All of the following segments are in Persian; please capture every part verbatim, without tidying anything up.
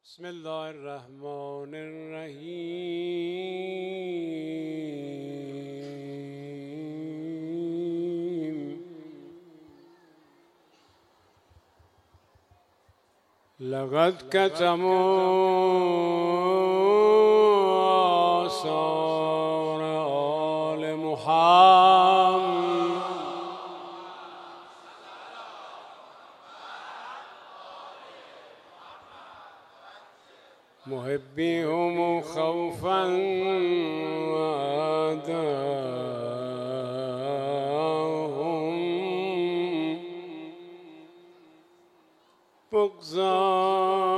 بسم الله الرحمن الرحیم. لقد كتموا آثار آل محمد محبيهم خوفا وأعداءهم بغضا.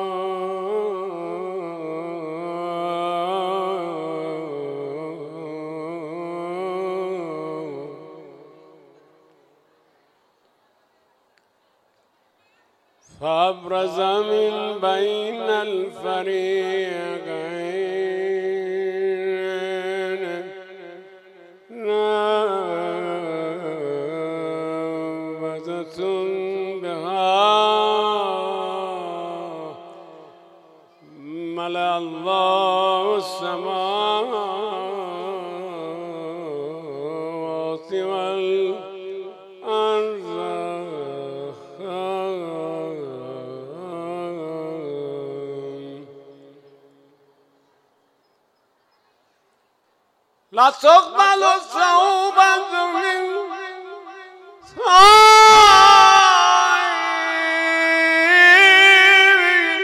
فأبرز من بين الفريقين نابذة بها ملأ الله السماوات والأرض لا تقبل الثوبة من صائم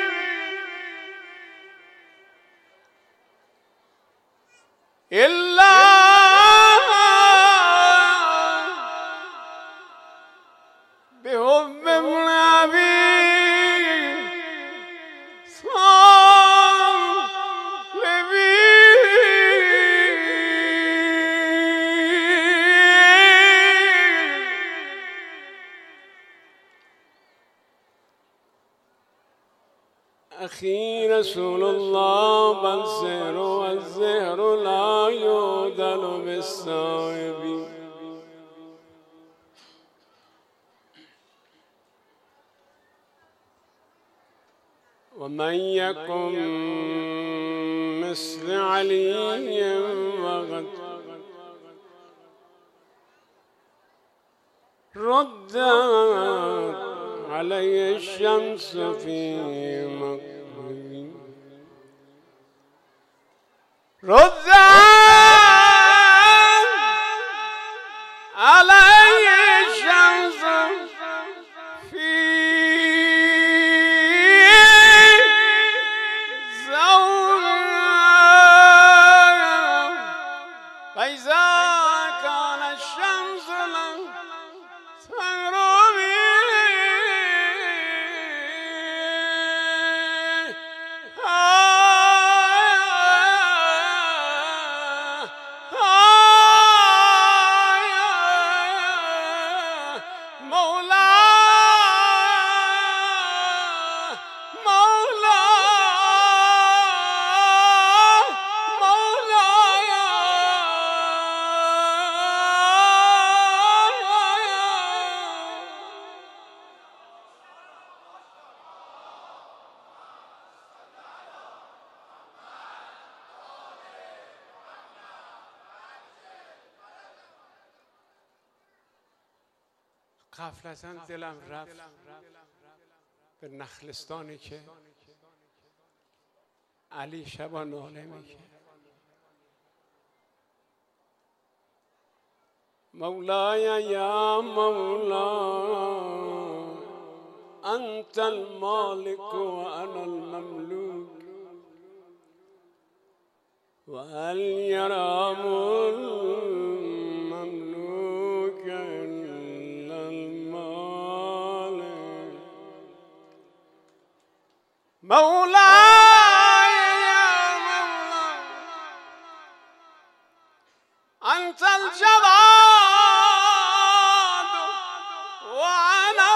إلا بحب ابن أبي أخي رسول الله بالسر والزهر لا يودل بالصائب. ومن يكن مثل علي وقد رد علي الشمس في مقبري رد علي الشمس في زوجها فإذا كان الشمس لم تغربي غفلتاً دلم رفت به نخلستانی که علی شبا ناله میکرد مولاي يا مولاي أنت المالك وأنا المملوك وهل يرام المملوك إلا المالك مولاي يا مولاي أنت الجواد وأنا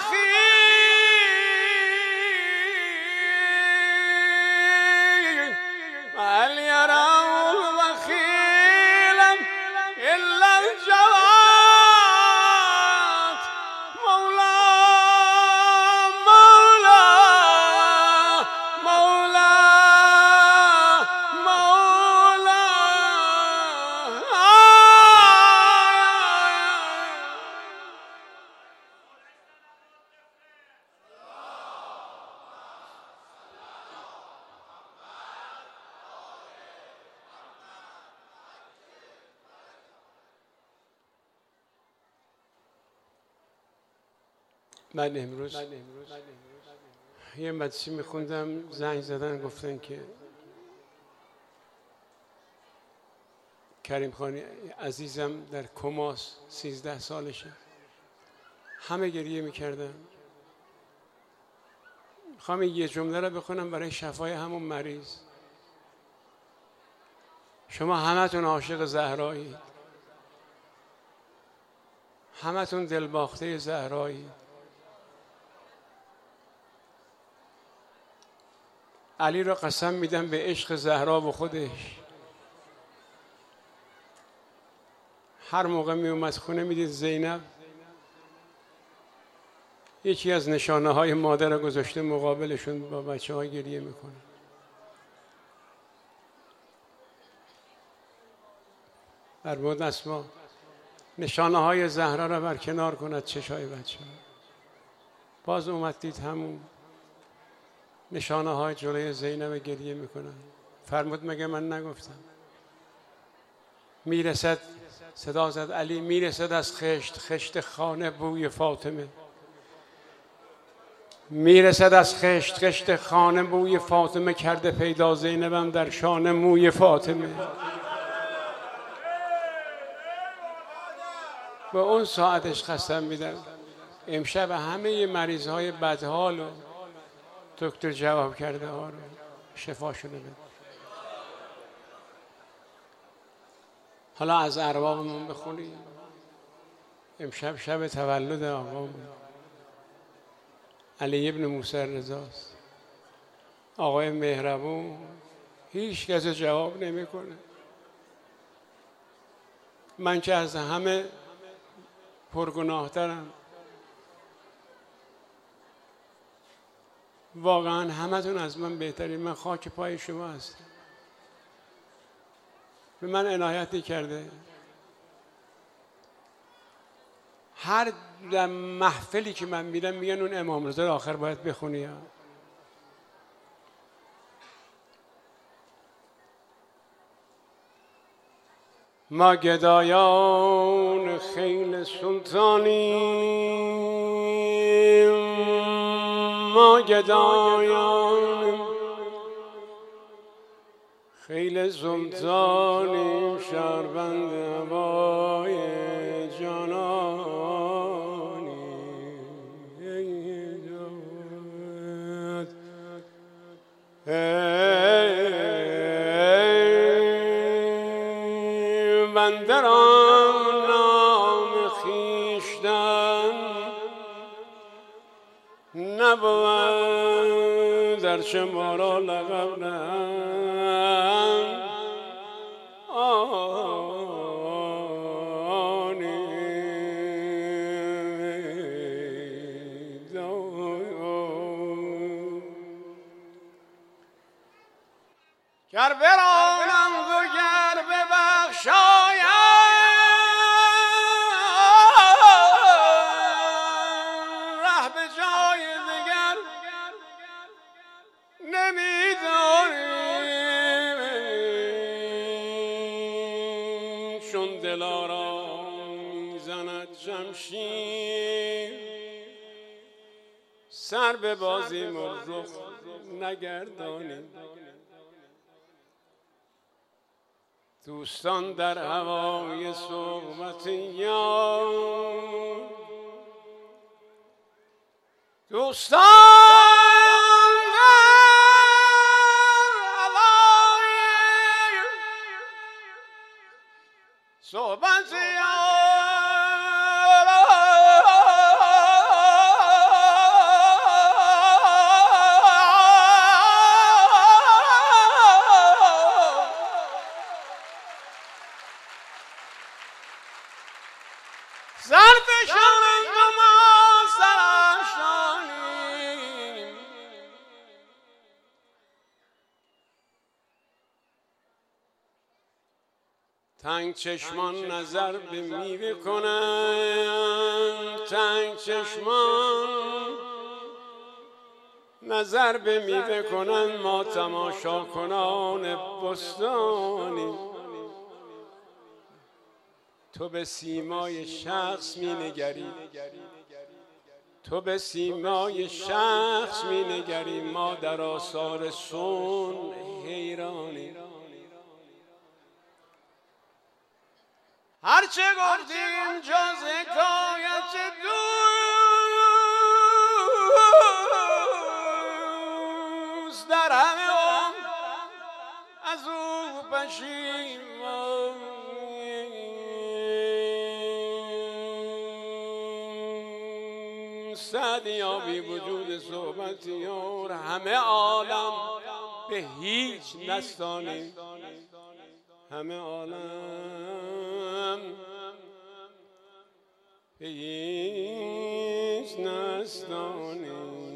البخيل هل يرى البخيل إلا الجواد مولا مولا من امروز یه مدرسه میخوندم، زنگ زدن گفتن که کریم خانی عزیزم در کماس، سیزده سالشه. همه گریه میکردن. میخوام یه جمله رو بخونم برای شفای همون مریض. شما همتون عاشق زهرایی، همتون دلباخته زهرایی. علی را قسم میدم به عشق زهرا و خودش. هر موقع می اومد خونه میدید زینب یکی از نشانه های مادر را گذاشته مقابلشون، با بچه ها گریه میکنه. فرمود اسما نشانه های زهرا را برکنار کند چشای بچه ها. باز اومد دید همون نشانه های جلوی زینب گریه میکنن. فرمود مگه من نگفتم؟ میرسد، صدا زد علی، میرسد از خشت خشت خانه بوی فاطمه. میرسد از خشت خشت خانه بوی فاطمه، کرده پیدا زینبم در شانه موی فاطمه. به اون ساعتش قسم میدم امشب همه مریض های بدحال و دکتر جواب کرده ها رو شفاشون بده. حالا از ارواحمون بخونیم. امشب شب تولد آقامون علی ابن موسی رضاست. آقای مهربون هیچ کس جواب نمیکنه. من که از همه پرگناهترم. واقعا همتون از من بهترین. من خاک پای شما هستم. به من عنایتی کرده. هر در محفلی که من میرم میگن اون امام رضا آخر باید بخونی ها. ما گدایان خیل سلطانیم، ما گدایان خیل سلطانیم، شهربند هوای جانانیم. ای بنده را نام خویشتن نبود، در چه ما را لقب نهند آنی دو. گر برانم و گر ببخشایم، ره به جای دگر نمیدانیم. چون دلارام میزند جمشید، سر به بازی مرغ نگردانیم. دوستان در هوای صحبت یار، دوستان در هوای صحبت یار، سرفشانند و ما سرافشانیم. تنگ چشمان نظر به میوه کنند، تنگ چشمان نظر به میوه کنند، ما تماشا کنان بستانیم. تو به سیمای شخص می نگری، تو به سیمای شخص می نگری، ما در آثار سون حیرانی. هرچه گفتیم جز حکایت دوست، در همه عمر از او پشیمانی. سعدیا بی وجود صحبتیار، همه عالم به هیچ نستانی. همه عالم به هیچ نستانی.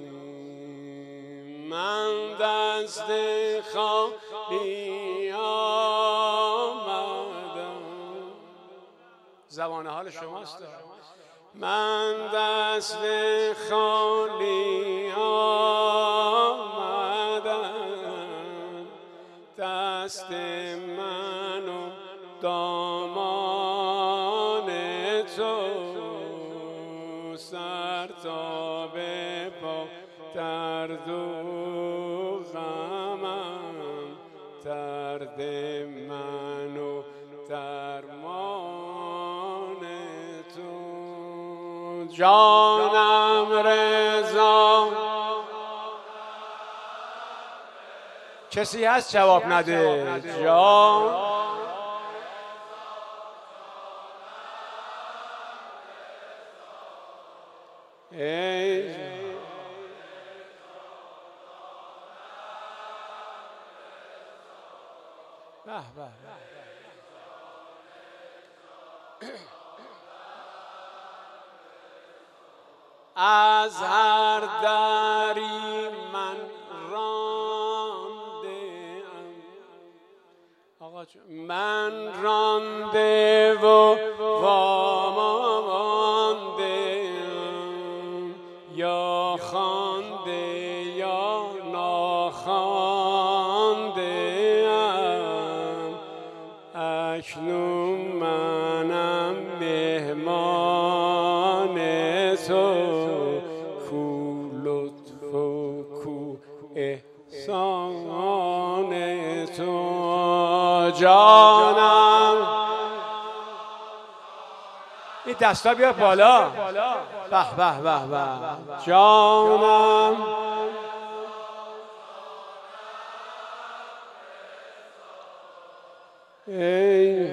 من دست خالی آمدم. زبان حال شماست. من دست خالی آمدم، دست من و دامان تو، سر تا به پا درد و غمم، درد من و درمان تو. جانم رضا. کسی هست جواب نده؟ جان ای به به. از هر دری من رانده ام، آقا من رانده و وامانده ام، یا خوانده یا ناخوانده ام. اکنون منم مهمان تو، احسان تو. جانم این دستا بیا بالا. به به به به. جانم ای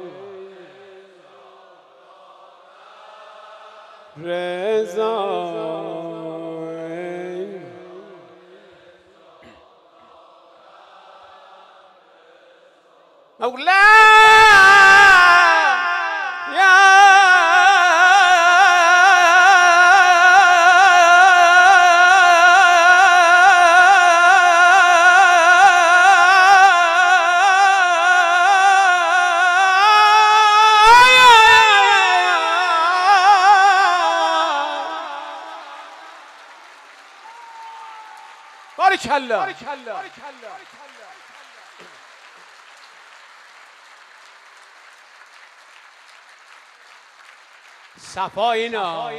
رضا. مولا یا باریکالله. صفا اینا.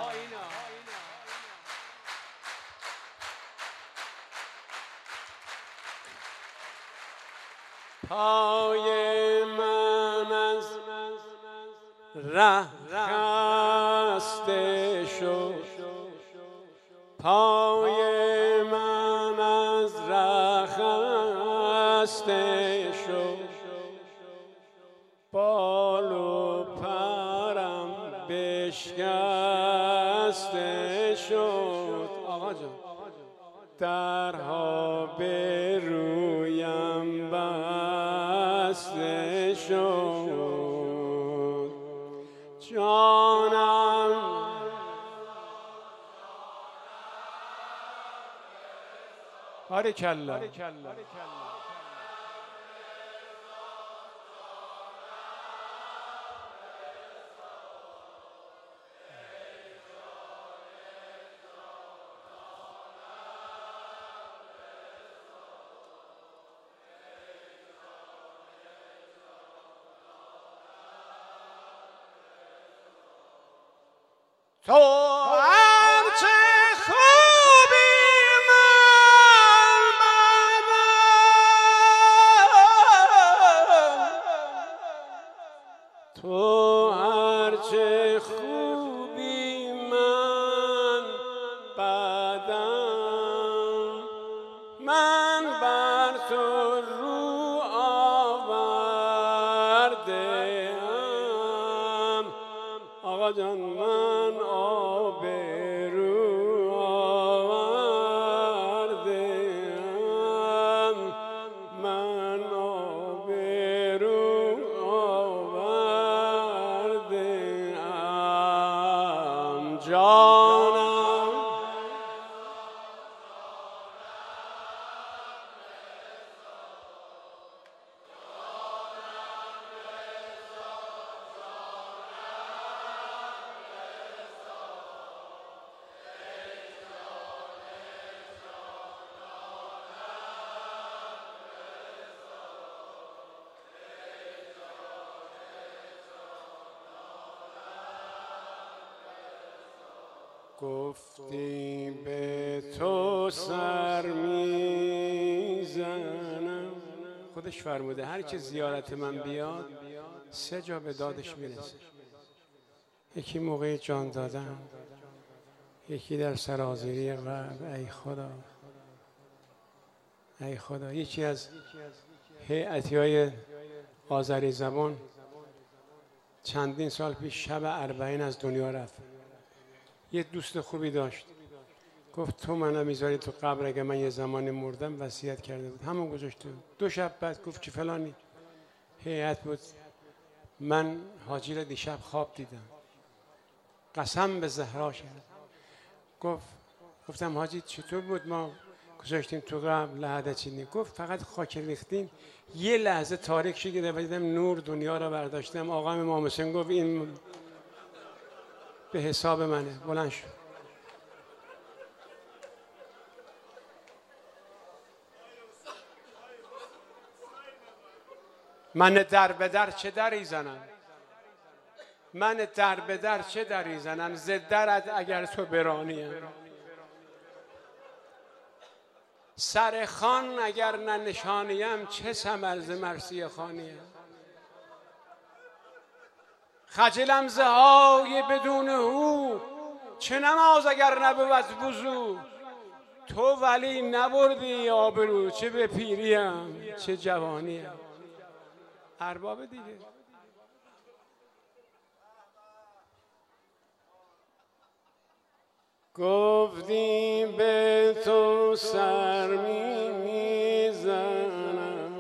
پای من از ره خسته شد، پای من از ره خسته شد، بال و پرم بشکسته شد. آقا جان درها به رویم بسته شد. جانم باریکالله. تو هرچه من بر تو رو آوردم آقا جان من آبرو آوردم من آبرو آوردم جانم گفتی به تو سر میزنم. خودش فرموده هر که زیارت من بیاد سه جا به دادش میرسه. یکی موقع جان دادن، یکی در سرازیری قلب. ای خدا ای خدا. یکی از هیئتی های آذری زبان چندین سال پیش شب اربعین از دنیا رفت. یه دوست خوبی داشت، گفت تو منو میذاری تو قبر، اگه من یه زمانی مردم وصیت کرده بود. همون گذاشته. دو شب بعد گفت چی فلانی هیئت بود، من حاجی را دیشب خواب دیدم، قسم به زهرا کرد. گفت گفتم حاجی چطور بود؟ ما گذاشتیم تو قبر لحد چینی. گفت فقط خاک ریختیم، یه لحظه تاریک شد و دیدم نور دنیا را برداشتم. آقا امام حسین گفت این به حساب منه. بلند شد. من در به در چه دری زنم، من در به در چه دری زنم، ز درت اگر تو برانیم. سر خان اگر ننشانیم، چه ثمر ز مرثیه خوانیم. خجلم ز های بدون هو، چه نماز اگر نبود وضو. تو ولی نبردی آبرو، چه به پیریم چه جوانیم. ارباب دیگه. گفتی به تو سر میزنم،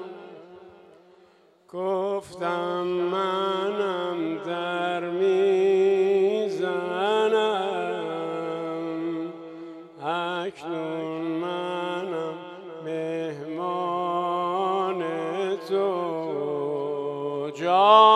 گفتم منم در میزنم، اکنون منم مهمان تو جان.